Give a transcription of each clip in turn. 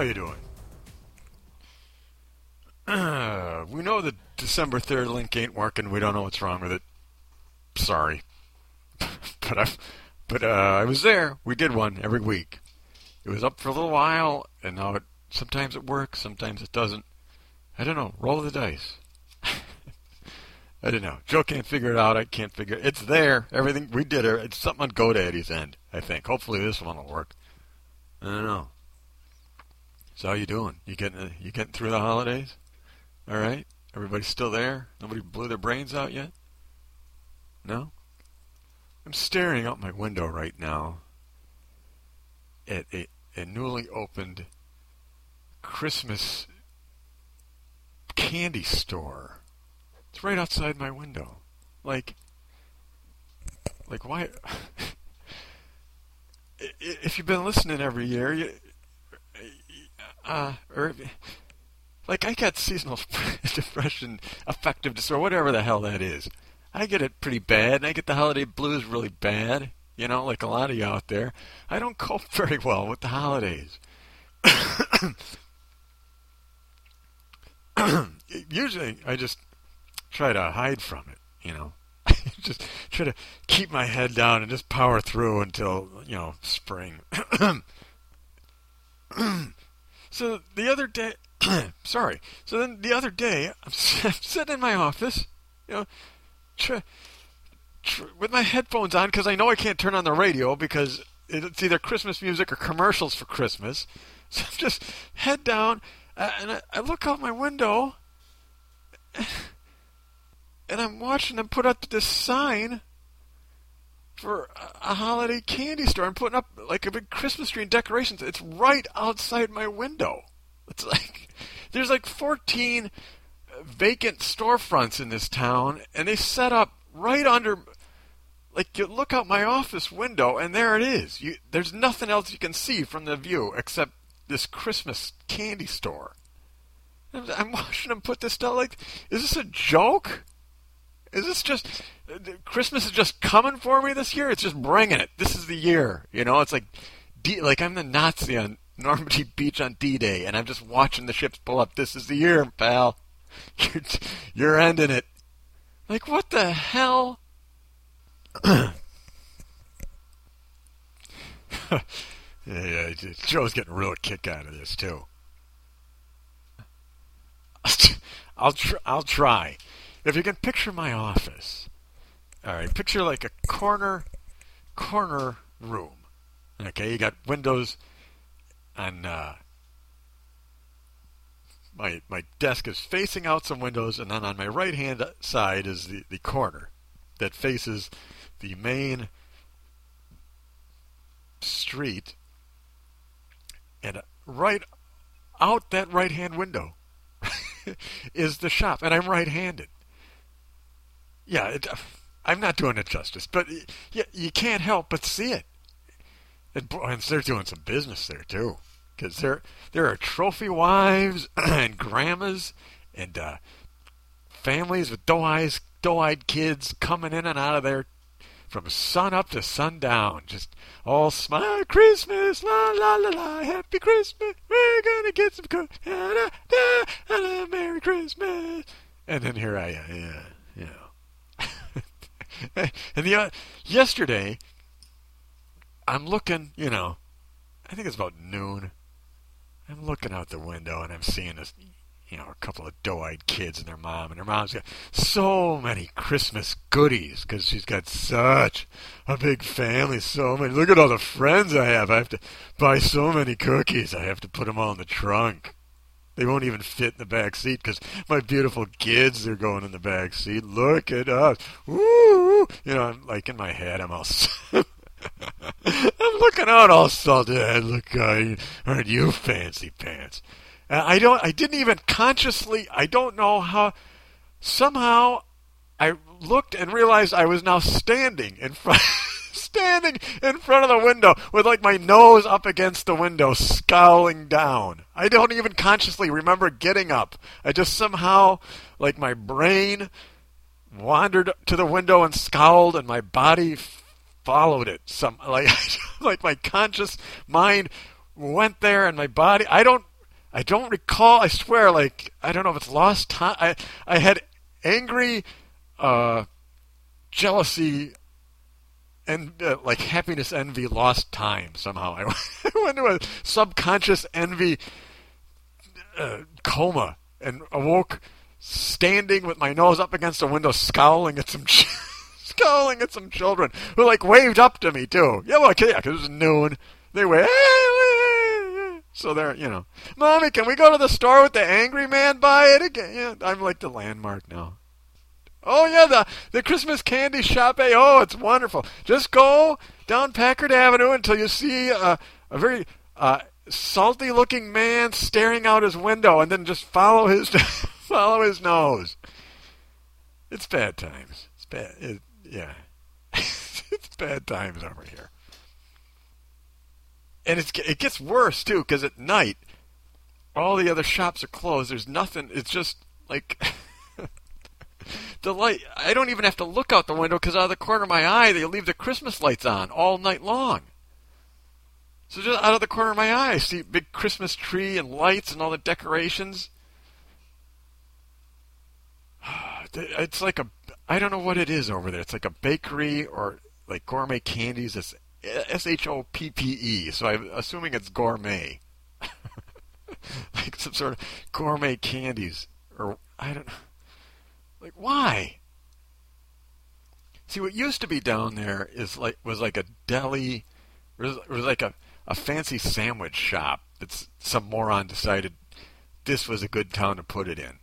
you doing? We know the December 3rd link ain't working. We don't know what's wrong with it. Sorry. but I was there. We did one every week. It was up for a little while, and now sometimes it works, sometimes it doesn't. I don't know. Roll the dice. I don't know. Joe can't figure it out. I can't figure it. It's there. Everything we did. It's something on GoDaddy's end, I think. Hopefully this one will work. I don't know. So how you doing? You getting through the holidays? All right. Everybody's still there? Nobody blew their brains out yet? No? I'm staring out my window right now at a newly opened Christmas candy store. It's right outside my window. Like why? If you've been listening every year, like I got seasonal depression, affective disorder, whatever the hell that is. I get it pretty bad, and I get the holiday blues really bad. You know, like a lot of you out there. I don't cope very well with the holidays. Usually, I just try to hide from it, you know. Just try to keep my head down and just power through until, you know, spring. So the other day, sorry. So then the other day, I'm sitting in my office, you know, with my headphones on because I know I can't turn on the radio because it's either Christmas music or commercials for Christmas. So I'm just head down, and I look out my window, and I'm watching them put up this sign for a holiday candy store. I'm putting up like a big Christmas tree and decorations. It's right outside my window. It's like there's like 14 vacant storefronts in this town, and they set up right under. Like you look out my office window, and there it is. There's nothing else you can see from the view except this Christmas candy store. I'm watching them put this stuff. Like, is this a joke? Is this just Christmas is just coming for me this year? It's just bringing it. This is the year, you know. It's like I'm the Nazi on Normandy Beach on D-Day, and I'm just watching the ships pull up. This is the year, pal. You're ending it. Like, what the hell? Yeah, Joe's getting a real kick out of this too. I'll try. If you can picture my office, all right, picture like a corner room. Okay, you got windows on. My desk is facing out some windows, and then on my right hand side is the corner that faces the main street, and right out that right hand window is the shop, and I'm right-handed. Yeah, I'm not doing it justice, but you can't help but see it. And they're doing some business there too, because there are trophy wives and grandmas and families with doe-eyed kids coming in and out of there from sun up to sundown, just all smile, Christmas, la la la la, happy Christmas, we're gonna get some cookies, da, da, da, da, Merry Christmas. And then here I am, you know. And yesterday, I'm looking, you know, I think it's about noon. I'm looking out the window and I'm seeing this, you know, a couple of doe-eyed kids and their mom. And their mom's got so many Christmas goodies because she's got such a big family. So many. Look at all the friends I have. I have to buy so many cookies. I have to put them all in the trunk. They won't even fit in the back seat because my beautiful kids, they're going in the back seat. Look at us. Woo! You know, I'm like in my head, I'm all... I'm looking out all salted. Look, aren't you fancy pants? I didn't even consciously, I don't know how, somehow I looked and realized I was now standing in front of the window with like my nose up against the window, scowling down. I don't even consciously remember getting up. I just somehow, like my brain wandered to the window and scowled, and my body followed it. Like my conscious mind went there, and my body, I don't I don't recall. I swear, like I don't know if it's lost time. I had angry, uh, jealousy, and like happiness, envy, lost time somehow. I went into a subconscious envy coma and awoke standing with my nose up against a window, scowling at some scowling at some children who like waved up to me too. Yeah, well, yeah, 'cause it was noon. They waved. So they're, Mommy, can we go to the store with the angry man by it again? Yeah, I'm like the landmark now. Oh yeah, the Christmas candy shop. Hey, oh, it's wonderful. Just go down Packard Avenue until you see a very salty-looking man staring out his window, and then just follow his follow his nose. It's bad times. It's bad. Yeah, it's bad times over here. And it gets worse too, because at night, all the other shops are closed. There's nothing. It's just like the light. I don't even have to look out the window because out of the corner of my eye, they leave the Christmas lights on all night long. So just out of the corner of my eye, I see a big Christmas tree and lights and all the decorations. It's like I don't know what it is over there. It's like a bakery or like gourmet candies. It's SHOPPE, so I'm assuming it's gourmet. Like some sort of gourmet candies. Or, I don't know. Like, why? See, what used to be down there was like a deli, it was like a fancy sandwich shop that some moron decided this was a good town to put it in.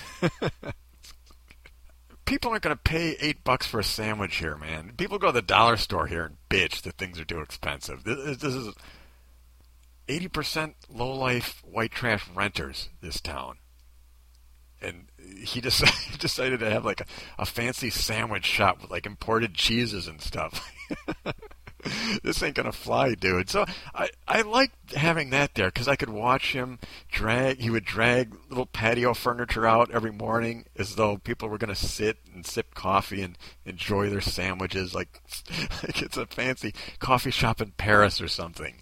People aren't going to pay $8 for a sandwich here, man. People go to the dollar store here and bitch that things are too expensive. This is 80% low-life white trash renters, this town. And he decided to have like a fancy sandwich shop with like imported cheeses and stuff. This ain't gonna fly, dude. So I liked having that there because I could watch him he would drag little patio furniture out every morning as though people were gonna sit and sip coffee and enjoy their sandwiches like it's a fancy coffee shop in Paris or something.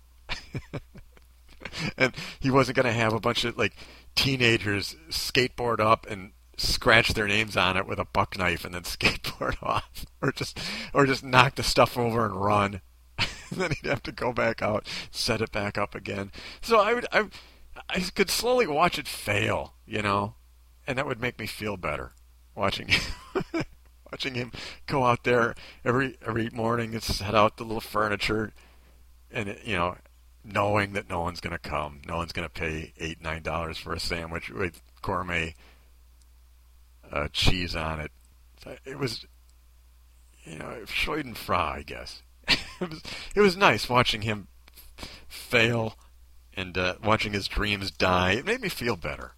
And he wasn't gonna have a bunch of like teenagers skateboard up and scratch their names on it with a buck knife and then skateboard off, or just knock the stuff over and run. And then he'd have to go back out, set it back up again. So I could slowly watch it fail, and that would make me feel better watching him go out there every morning and set out the little furniture, and knowing that no one's going to come, no one's going to pay $8-9 for a sandwich with gourmet cheese on it. So it was, Schadenfreude, I guess. It was nice watching him fail and watching his dreams die. It made me feel better.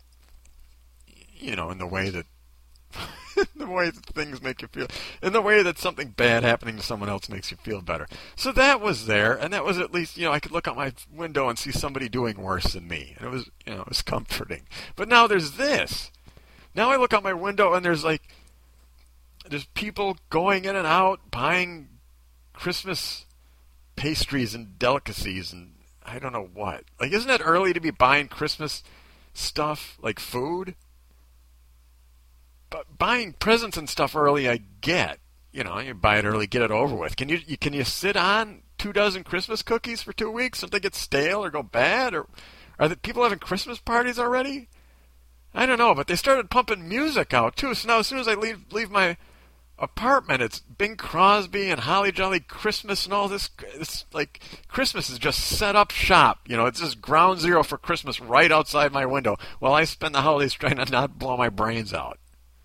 In the way that things make you feel, in the way that something bad happening to someone else makes you feel better. So that was there, and that was at least, I could look out my window and see somebody doing worse than me, and it was, it was comforting. But now there's this. Now I look out my window and there's people going in and out buying Christmas pastries and delicacies and I don't know what. Like, isn't it early to be buying Christmas stuff, like food? But buying presents and stuff early, I get. You buy it early, get it over with. Can you sit on 24 Christmas cookies for 2 weeks? Don't they get stale or go bad? Or are the people having Christmas parties already? I don't know, but they started pumping music out too. So now as soon as I leave my apartment, it's Bing Crosby and Holly Jolly Christmas and all this. It's like Christmas is just set up shop. It's just ground zero for Christmas right outside my window while I spend the holidays trying to not blow my brains out.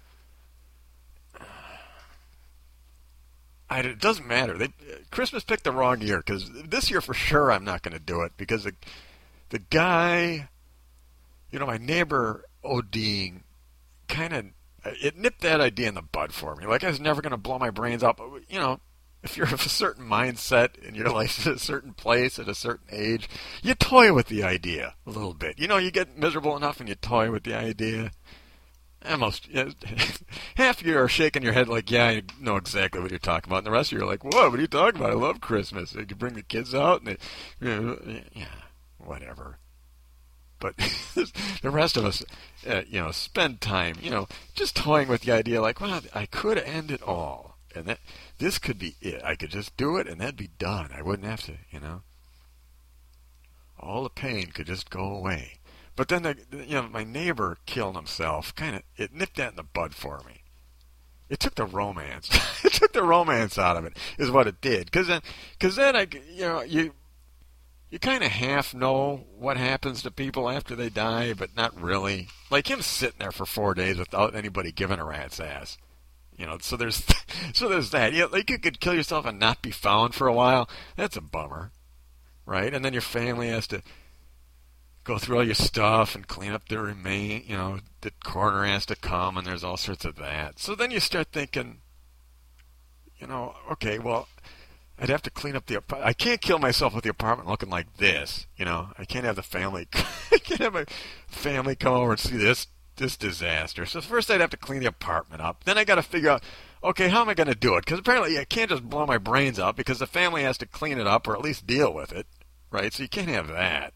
It doesn't matter. Christmas picked the wrong year because this year for sure I'm not going to do it because the guy, my neighbor ODing kind of, it nipped that idea in the bud for me. Like, I was never going to blow my brains out. But, if you're of a certain mindset in your life at a certain place at a certain age, you toy with the idea a little bit. You get miserable enough and you toy with the idea. And half of you are shaking your head like, yeah, I know exactly what you're talking about. And the rest of you are like, whoa, what are you talking about? I love Christmas. You can bring the kids out. And yeah, whatever. But the rest of us, spend time, just toying with the idea like, well, I could end it all. And that this could be it. I could just do it and that'd be done. I wouldn't have to, all the pain could just go away. But then, my neighbor killed himself. It nipped that in the bud for me. It took the romance. It took the romance out of it, is what it did. Because then you kind of half know what happens to people after they die, but not really. Like him sitting there for 4 days without anybody giving a rat's ass. So there's that. Like you could kill yourself and not be found for a while. That's a bummer, right? And then your family has to go through all your stuff and clean up the remain. The coroner has to come, and there's all sorts of that. So then you start thinking, okay, well, I'd have to clean up the apartment. I can't kill myself with the apartment looking like this. I can't have the family. I can't have my family come over and see this disaster. So first I'd have to clean the apartment up. Then I got to figure out, okay, how am I going to do it? Because apparently I can't just blow my brains out because the family has to clean it up or at least deal with it, right? So you can't have that.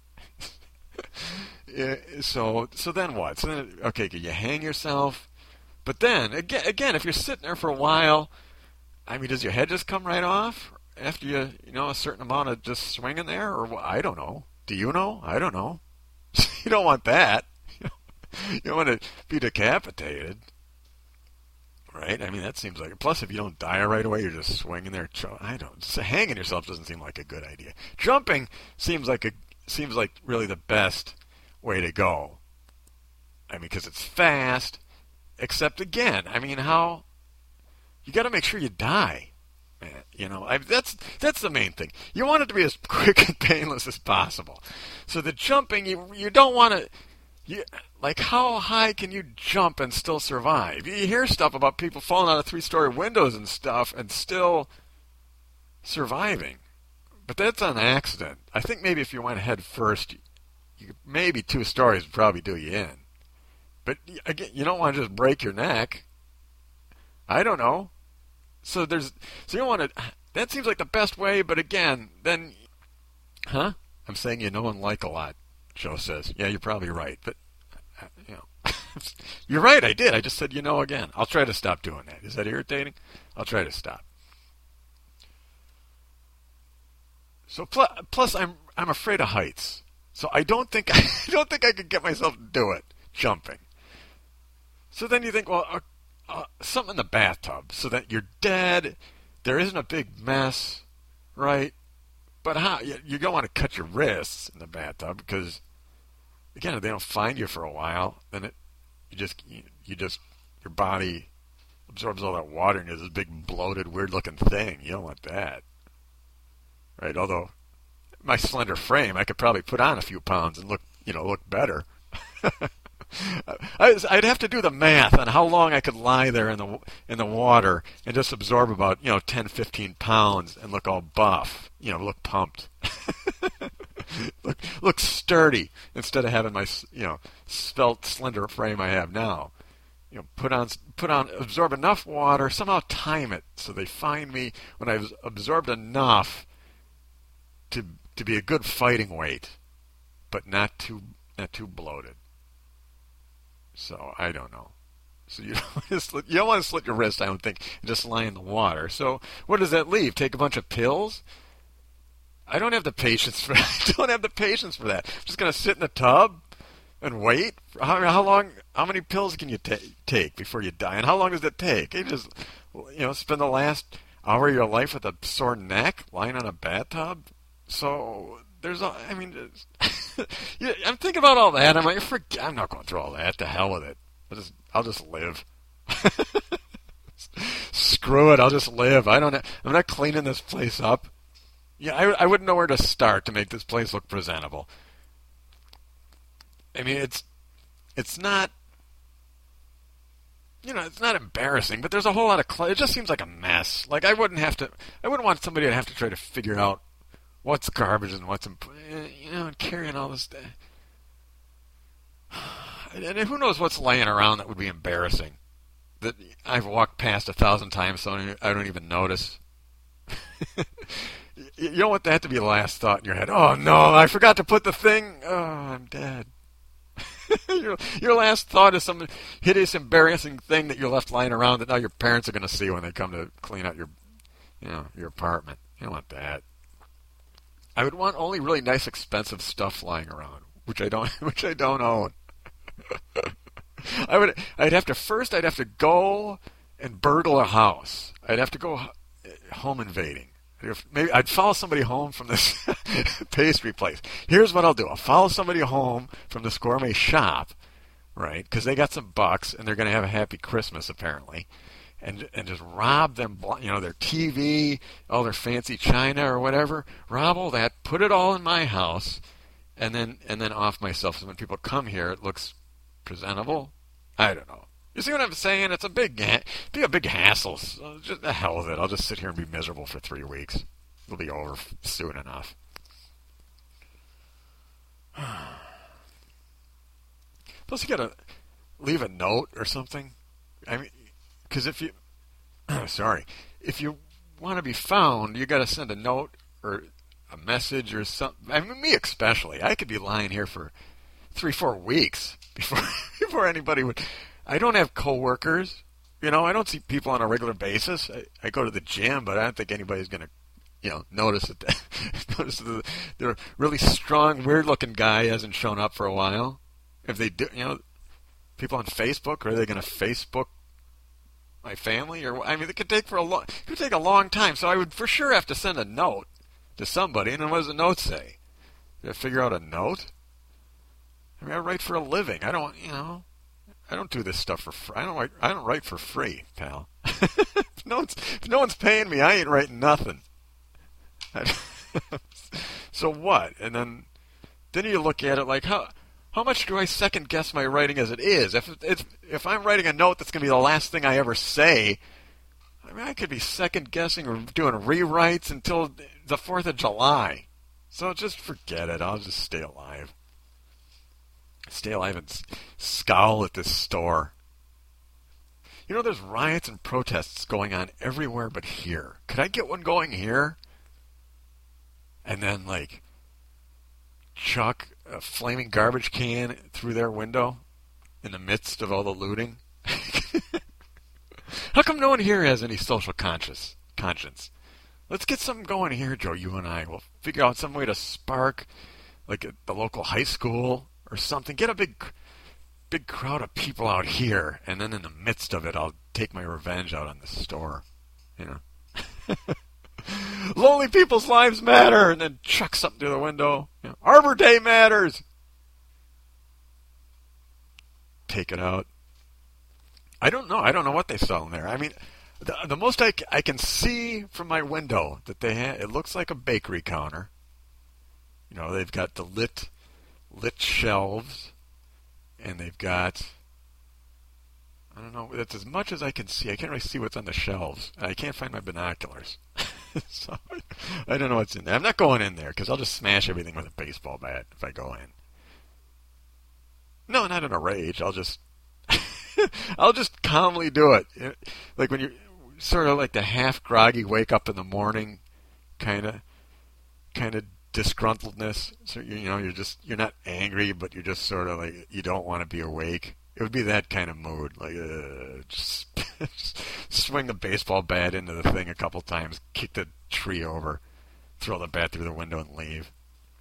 So then what? So then, okay, can you hang yourself? But then again, if you're sitting there for a while, I mean, does your head just come right off after you a certain amount of just swinging there, or I don't know. Do you know? I don't know. You don't want that. You don't want to be decapitated, right? I mean, that seems like. Plus, if you don't die right away, you're just swinging there. Hanging yourself doesn't seem like a good idea. Jumping seems like really the best way to go. I mean, because it's fast. Except again, I mean, how you got to make sure you die. Man, that's the main thing. You want it to be as quick and painless as possible. So the jumping, you don't want to. Like, how high can you jump and still survive? You hear stuff about people falling out of 3-story windows and stuff and still surviving. But that's an accident. I think maybe if you went head first, maybe 2 stories would probably do you in. But again, you don't want to just break your neck. I don't know. So you don't want to. That seems like the best way. But again, then, I'm saying you know and like a lot. Joe says, yeah, you're probably right. But you're right. I did. I just said again. I'll try to stop doing that. Is that irritating? I'll try to stop. So plus I'm afraid of heights. So I don't think I could get myself to do it jumping. So then you think, well, something in the bathtub so that you're dead. There isn't a big mess, right? But how you don't want to cut your wrists in the bathtub because, again, if they don't find you for a while, then your body absorbs all that water and you're this big bloated, weird-looking thing. You don't want that, right? Although my slender frame, I could probably put on a few pounds and look better. I'd have to do the math on how long I could lie there in the water and just absorb about 10, 15 pounds and look all buff, look pumped, look sturdy instead of having my svelte, slender frame I have now. Put on, absorb enough water, somehow time it so they find me when I've absorbed enough to be a good fighting weight, but not too bloated. So I don't know. So you don't want to slit your wrist, I don't think, and just lie in the water. So what does that leave? Take a bunch of pills? I don't have the patience for that. I'm just going to sit in the tub and wait. How long? How many pills can you take before you die? And how long does it take? You just spend the last hour of your life with a sore neck lying on a bathtub. So I'm thinking about all that. I'm like, I'm not going through all that. To hell with it. I'll just live. Screw it. I'll just live. I'm not cleaning this place up. Yeah, I wouldn't know where to start to make this place look presentable. I mean, it's not. It's not embarrassing, but there's a whole lot of it just seems like a mess. Like I wouldn't want somebody to have to try to figure out what's garbage and what's and carrying all this stuff. And who knows what's laying around that would be embarrassing that I've walked past 1,000 times so I don't even notice. You don't want that to be the last thought in your head. Oh no, I forgot to put the thing. Oh, I'm dead. Your last thought is some hideous, embarrassing thing that you left lying around that now your parents are going to see when they come to clean out your apartment. You don't want that. I would want only really nice, expensive stuff lying around, which I don't, which I don't own. I'd have to go and burgle a house. I'd have to go home invading. Maybe I'd follow somebody home from this pastry place. Here's what I'll do. I'll follow somebody home from this gourmet shop, right? Because they got some bucks and they're going to have a happy Christmas apparently, and just rob them. Their TV, all their fancy china or whatever. Rob all that. Put it all in my house, and then off myself. So when people come here, it looks presentable. I don't know. You see what I'm saying? It's a big hassle. So just the hell with it. I'll just sit here and be miserable for 3 weeks. It'll be over soon enough. Plus, you gotta leave a note or something. I mean, because if you want to be found, you gotta send a note or a message or something. I mean, me especially. I could be lying here for 3-4 weeks before anybody would. I don't have coworkers. I don't see people on a regular basis. I go to the gym, but I don't think anybody's going to, notice that notice the really strong, weird-looking guy hasn't shown up for a while. If they do, people on Facebook, are they going to Facebook my family? It could take a long time. So I would for sure have to send a note to somebody. And then what does the note say? Did I figure out a note? I write for a living. I don't do this stuff for free. I don't write for free, pal. If no one's paying me, I ain't writing nothing. So what? And then you look at it like how much do I second guess my writing as it is? If I'm writing a note that's going to be the last thing I ever say, I could be second guessing or doing rewrites until the 4th of July. So just forget it. I'll just stay alive. Stay alive and scowl at this store. There's riots and protests going on everywhere but here. Could I get one going here? And then, chuck a flaming garbage can through their window in the midst of all the looting? How come no one here has any social conscience? Let's get something going here, Joe, you and I. We'll figure out some way to spark, at the local high school or something. Get a big crowd of people out here, and then in the midst of it, I'll take my revenge out on the store. Lonely people's lives matter, and then chuck something through the window. Arbor Day matters. Take it out. I don't know. I don't know what they sell in there. The most I can see from my window that they have, it looks like a bakery counter. They've got the lit shelves, and they've got, I don't know, that's as much as I can see. I can't really see what's on the shelves. I can't find my binoculars. So I don't know what's in there. I'm not going in there because I'll just smash everything with a baseball bat if I go in. No, not in a rage. I'll just calmly do it. Like when you're sort of like the half groggy wake up in the morning kind of disgruntledness. So you're not angry, but you're just sort of like you don't want to be awake. It would be that kind of mood, like just swing the baseball bat into the thing a couple times, kick the tree over, throw the bat through the window, and leave.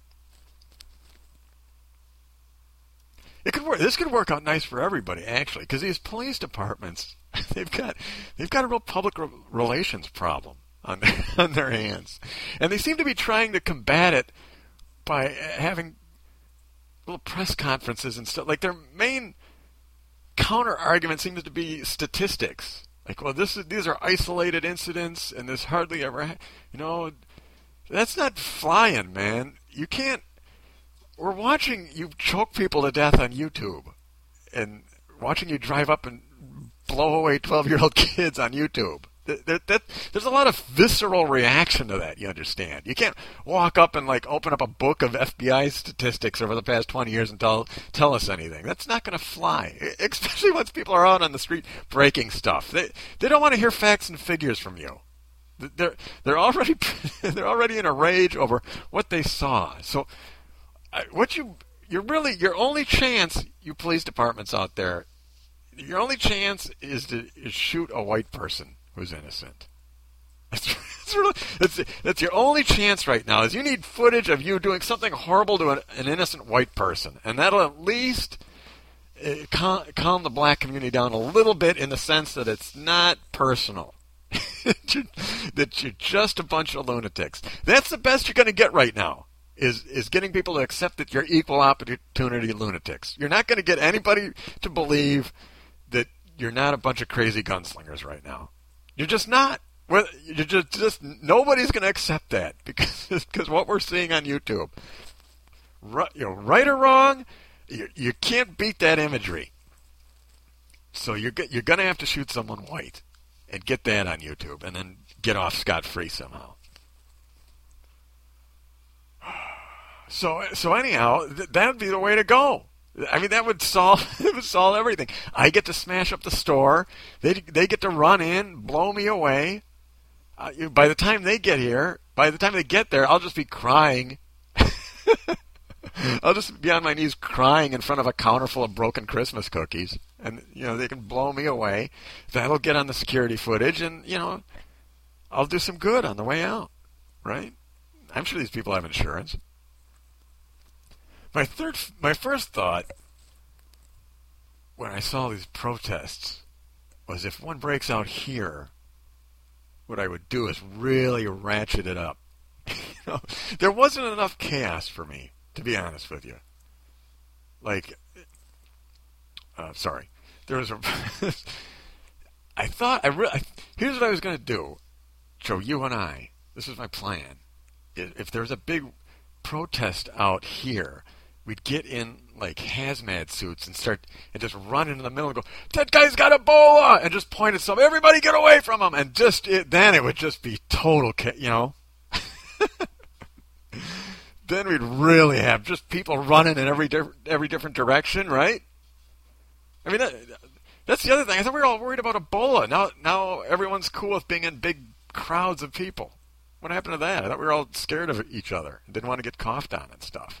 It could work. This could work out nice for everybody, actually, because these police departments, they've got a real public relations problem on their hands, and they seem to be trying to combat it by having little press conferences and stuff. Like their main counter argument seems to be statistics. Like, well, these are isolated incidents, and this hardly ever, that's not flying, man. You can't. We're watching you choke people to death on YouTube, and watching you drive up and blow away 12-year-old kids on YouTube. There's a lot of visceral reaction to that, you understand. You can't walk up and open up a book of FBI statistics over the past 20 years and tell us anything. That's not going to fly, especially once people are out on the street breaking stuff. They don't want to hear facts and figures from you. They're already they're already in a rage over what they saw. So, your only chance, you police departments out there, your only chance is shoot a white person who's innocent. That's your only chance right now. Is you need footage of you doing something horrible to an innocent white person, and that'll at least calm the black community down a little bit in the sense that it's not personal. That you're just a bunch of lunatics. That's the best you're going to get right now. Is getting people to accept that you're equal opportunity lunatics. You're not going to get anybody to believe that you're not a bunch of crazy gunslingers right now. You're just not. Well, you're just nobody's going to accept that because what we're seeing on YouTube, right or wrong, you can't beat that imagery. So you're going to have to shoot someone white and get that on YouTube and then get off scot-free somehow. So anyhow, that would be the way to go. I mean, that would solve everything. I get to smash up the store. They get to run in, blow me away. By the time they get there, I'll just be crying. I'll just be on my knees crying in front of a counter full of broken Christmas cookies, and they can blow me away. That'll get on the security footage, and I'll do some good on the way out, right? I'm sure these people have insurance. My first thought when I saw these protests was, if one breaks out here, what I would do is really ratchet it up. There wasn't enough chaos for me, to be honest with you. There was I thought here's what I was going to do, Joe. You and I. This was my plan. If there was a big protest out here, we'd get in like hazmat suits and just run into the middle and go, "That guy's got Ebola!" and just point at something. Everybody get away from him! And then it would just be total, Then we'd really have just people running in every different direction, right? I mean, that's the other thing. I thought we were all worried about Ebola. Now everyone's cool with being in big crowds of people. What happened to that? I thought we were all scared of each other and didn't want to get coughed on and stuff.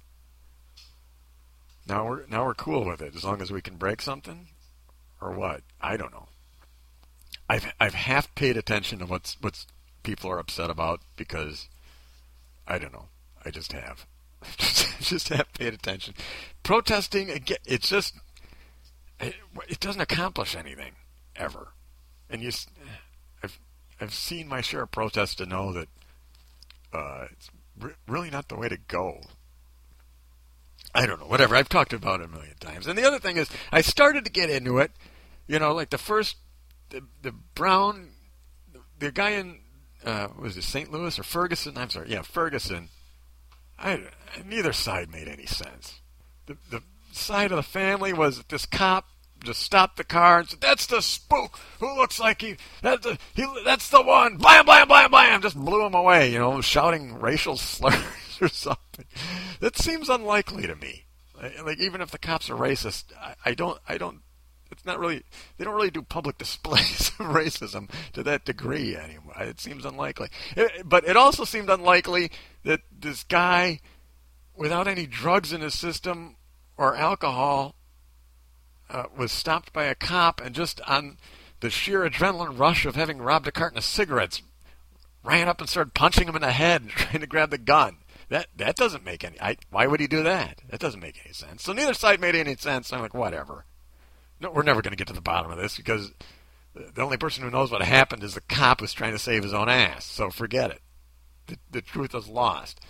Now we're cool with it as long as we can break something, or what? I don't know. I've half paid attention to what's people are upset about because I don't know. I just have. just have paid attention. Protesting again, it doesn't accomplish anything ever. And I've seen my share of protests to know that it's really not the way to go. I don't know, whatever. I've talked about it a million times. And the other thing is, I started to get into it, like the first, the Brown, the guy in, was it St. Louis or Ferguson? I'm sorry, yeah, Ferguson. Neither side made any sense. The side of the family was that this cop just stopped the car and said, "That's the spook who looks like that's the one, blam, blam, blam, blam," just blew him away, shouting racial slurs or something. That seems unlikely to me. Like, even if the cops are racist, I don't, it's not really, they don't really do public displays of racism to that degree anymore. It seems unlikely. But it also seemed unlikely that this guy, without any drugs in his system or alcohol, was stopped by a cop and just on the sheer adrenaline rush of having robbed a carton of cigarettes, ran up and started punching him in the head and trying to grab the gun. That doesn't make any... why would he do that? That doesn't make any sense. So neither side made any sense. I'm like, whatever. No, we're never going to get to the bottom of this because the only person who knows what happened is the cop who's trying to save his own ass. So forget it. The truth is lost.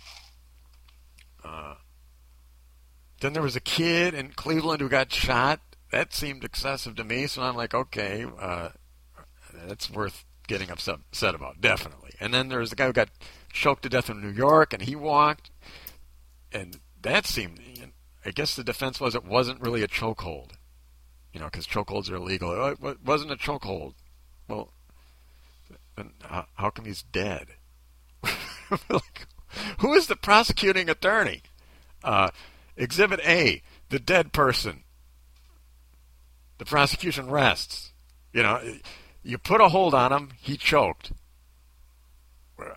Then there was a kid in Cleveland who got shot. That seemed excessive to me. So I'm like, okay, that's worth getting upset about, definitely. And then there was the guy who got choked to death in New York, and he walked. And that seemed... I guess the defense was it wasn't really a chokehold. Because chokeholds are illegal. It wasn't a chokehold. Well, then how come he's dead? Who is the prosecuting attorney? Exhibit A, the dead person. The prosecution rests. You put a hold on him, he choked.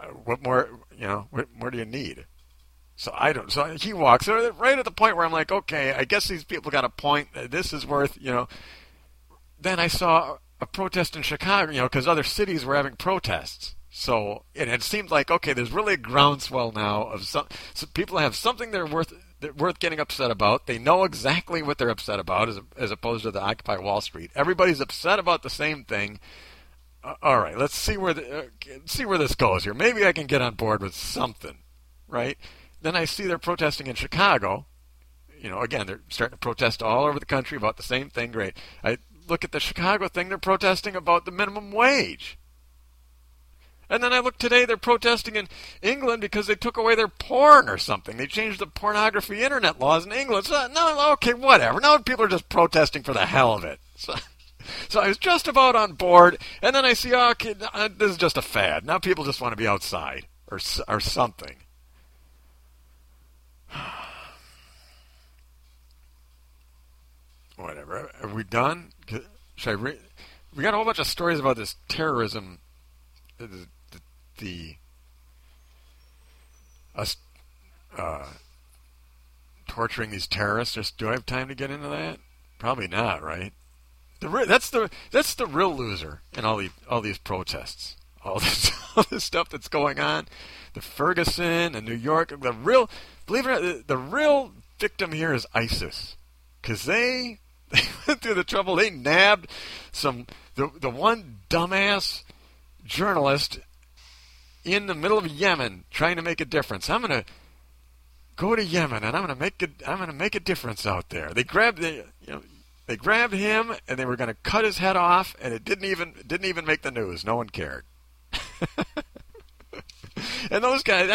what more? What more do you need? So I don't. So he walks right at the point where I'm like, okay, I guess these people got a point. This is worth. Then I saw a protest in Chicago, because other cities were having protests. So it seemed like, okay, there's really a groundswell now of some people have something they're worth getting upset about. They know exactly what they're upset about, as opposed to the Occupy Wall Street. Everybody's upset about the same thing. All right, let's see where this goes here. Maybe I can get on board with something, right? Then I see they're protesting in Chicago. Again, they're starting to protest all over the country about the same thing. Great. I look at the Chicago thing. They're protesting about the minimum wage. And then I look today, they're protesting in England because they took away their porn or something. They changed the pornography internet laws in England. So, no, okay, whatever. Now people are just protesting for the hell of it. So I was just about on board, and then I see, okay, this is just a fad. Now people just want to be outside or something. Whatever. Are we done? Should I read? We got a whole bunch of stories about this terrorism. Us torturing these terrorists. Do I have time to get into that? Probably not, right? That's the real loser in all these protests. All this stuff that's going on. The Ferguson and New York. Believe it or not, the real victim here is ISIS, because they went through the trouble. They nabbed the one dumbass journalist in the middle of Yemen trying to make a difference. I'm going to go to Yemen and I'm going to make a difference out there. They grabbed him and they were going to cut his head off, and it didn't even make the news. No one cared. And those guys,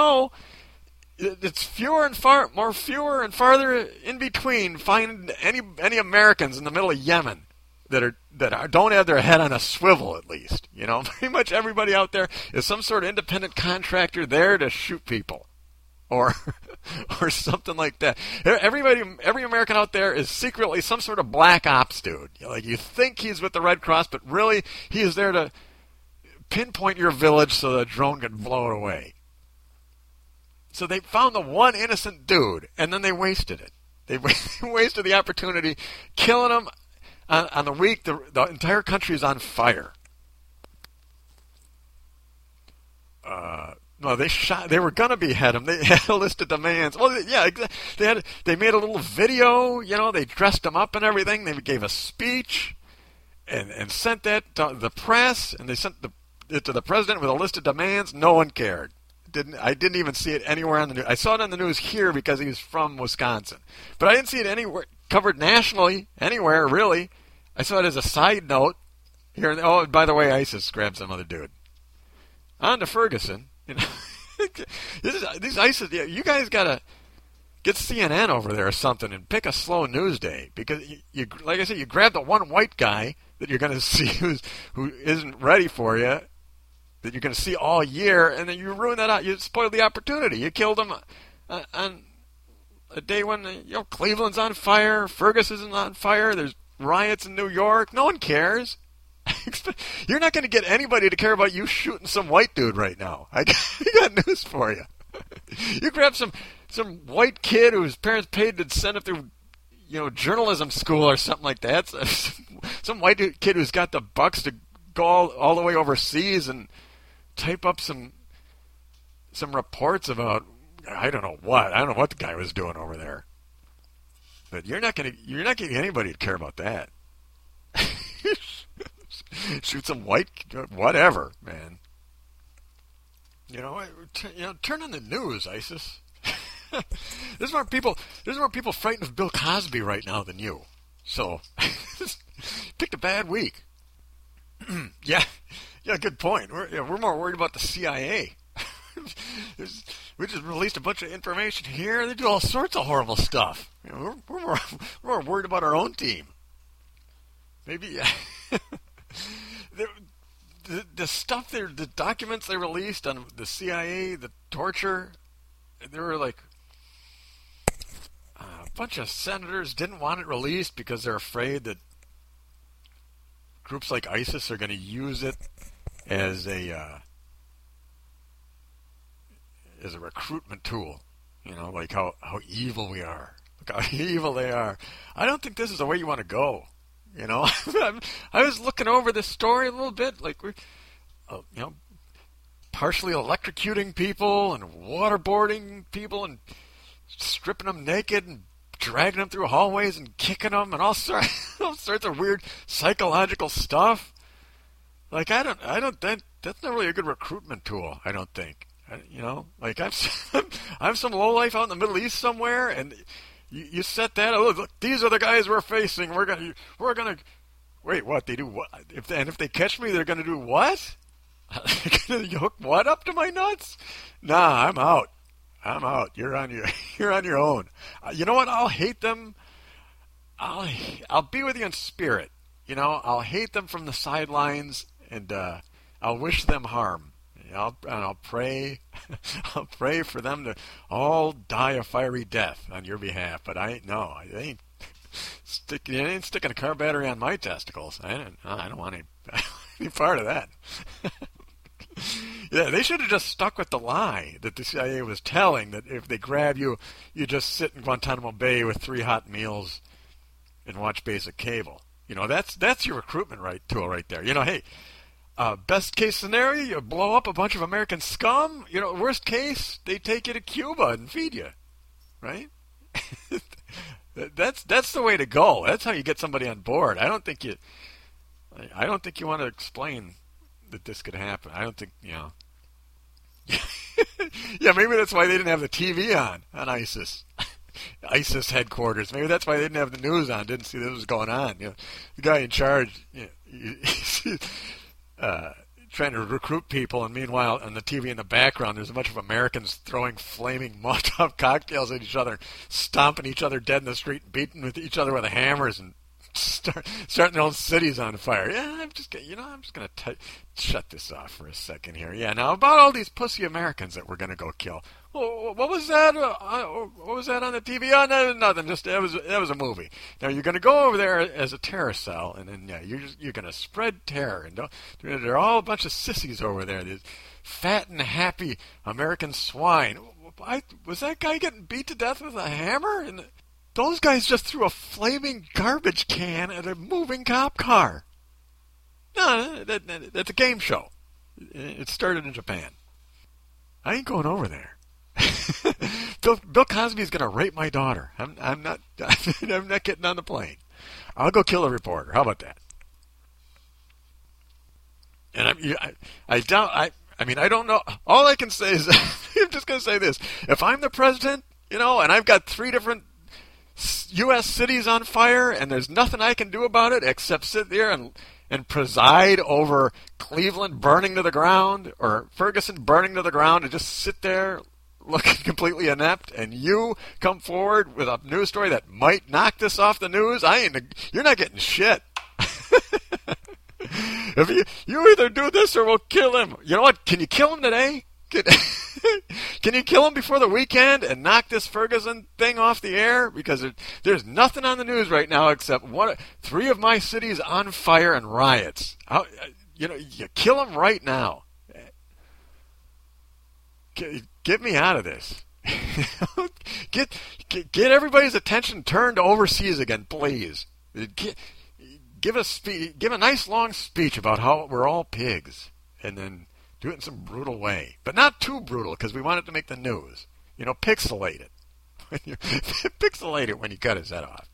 it's fewer and farther in between find any Americans in the middle of Yemen that don't have their head on a swivel, at least. Pretty much everybody out there is some sort of independent contractor there to shoot people, or something like that. Every American out there is secretly some sort of black ops dude. You think he's with the Red Cross, but really he is there to pinpoint your village so the drone can blow it away. So they found the one innocent dude, and then they wasted it. They wasted the opportunity, killing him on the week the entire country is on fire. No, they were gonna behead him. They had a list of demands. Well, yeah, they made a little video. They dressed him up and everything. They gave a speech, and sent that to the press, and they sent it to the president with a list of demands. No one cared. I didn't even see it anywhere on the news. I saw it on the news here because he's from Wisconsin, but I didn't see it anywhere covered nationally anywhere really. I saw it as a side note here. Oh, by the way, ISIS grabbed some other dude. On to Ferguson. These ISIS. You guys gotta get CNN over there or something and pick a slow news day, because you like I said, you grab the one white guy that you're gonna see who isn't ready for you, that you're going to see all year, and then you ruin that out. You spoiled the opportunity. You killed him on a day when Cleveland's on fire, Ferguson's on fire, there's riots in New York. No one cares. You're not going to get anybody to care about you shooting some white dude right now. I got news for you. You grab some white kid whose parents paid to send him through journalism school or something like that. Some white kid who's got the bucks to go all the way overseas and type up some reports about I don't know what the guy was doing over there. But you're not getting anybody to care about that. Shoot some white whatever, man. Turn on the news, ISIS. There's more people frightened of Bill Cosby right now than you. So picked a bad week. Yeah, good point. We're more worried about the CIA. We just released a bunch of information here. They do all sorts of horrible stuff. We're more worried about our own team. Maybe the stuff the documents they released on the CIA, the torture. There were like a bunch of senators didn't want it released because they're afraid that groups like ISIS are going to use it as a as a recruitment tool. Like how evil we are. Look how evil they are. I don't think this is the way you want to go. I was looking over this story a little bit, like we're, partially electrocuting people and waterboarding people and stripping them naked and dragging them through hallways and kicking them and all sorts of weird psychological stuff. Like that's not really a good recruitment tool. I don't think. Like I'm some lowlife out in the Middle East somewhere, and you set that. Oh, look, these are the guys we're facing. We're gonna wait. What they do? What if they catch me? They're gonna do what? They're gonna hook what up to my nuts? Nah, I'm out. You're on your own. You know what? I'll hate them. I'll be with you in spirit. I'll hate them from the sidelines, and I'll wish them harm. I'll pray. I'll pray for them to all die a fiery death on your behalf. But I ain't sticking a car battery on my testicles. I don't want any part of that. Yeah, they should have just stuck with the lie that the CIA was telling, that if they grab you, you just sit in Guantanamo Bay with 3 hot meals and watch basic cable. That's your recruitment tool right there. Hey. Best case scenario, you blow up a bunch of American scum. Worst case, they take you to Cuba and feed you, right? That's the way to go. That's how you get somebody on board. I don't think you want to explain that this could happen. I don't think. Yeah, maybe that's why they didn't have the TV on ISIS. ISIS headquarters. Maybe that's why they didn't have the news on. Didn't see this was going on. The guy in charge. Trying to recruit people, and meanwhile on the TV in the background there's a bunch of Americans throwing flaming Molotov cocktails at each other, stomping each other dead in the street, beating with each other with hammers, and starting their own cities on fire. Yeah, I'm just gonna shut this off for a second here. Yeah, now about all these pussy Americans that we're gonna go kill. What was that? What was that on the TV? Oh, no, nothing. Just that was a movie. Now you're gonna go over there as a terror cell, and then you're gonna spread terror. And there are all a bunch of sissies over there. These fat and happy American swine. Was that guy getting beat to death with a hammer? And those guys just threw a flaming garbage can at a moving cop car. No, that's a game show. It started in Japan. I ain't going over there. Bill Cosby's gonna rape my daughter. I'm not. I'm not getting on the plane. I'll go kill a reporter. How about that? And I doubt. I don't know. All I can say is I'm just gonna say this: if I'm the president, and I've got 3 different U.S. cities on fire, and there's nothing I can do about it except sit there and preside over Cleveland burning to the ground or Ferguson burning to the ground, and just sit there looking completely inept, and you come forward with a news story that might knock this off the news, you're not getting shit. If you either do this or we'll kill him. You know what? Can you kill him today? Can you kill him before the weekend and knock this Ferguson thing off the air? Because there's nothing on the news right now except 3 of my cities on fire and riots. You kill him right now. Get me out of this. Get everybody's attention turned overseas again, please. Give a nice long speech about how we're all pigs, and then do it in some brutal way, but not too brutal because we want it to make the news. Pixelate it. Pixelate it when you cut his head off.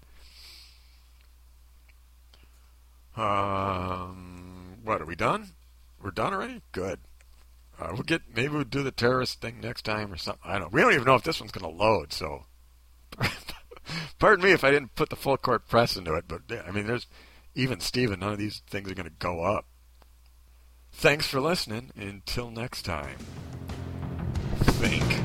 What, are we done? We're done already? Good. Maybe we'll do the terrorist thing next time or something. I don't. We don't even know if this one's going to load. So, pardon me if I didn't put the full court press into it. But there's even Steven. None of these things are going to go up. Thanks for listening. Until next time. Think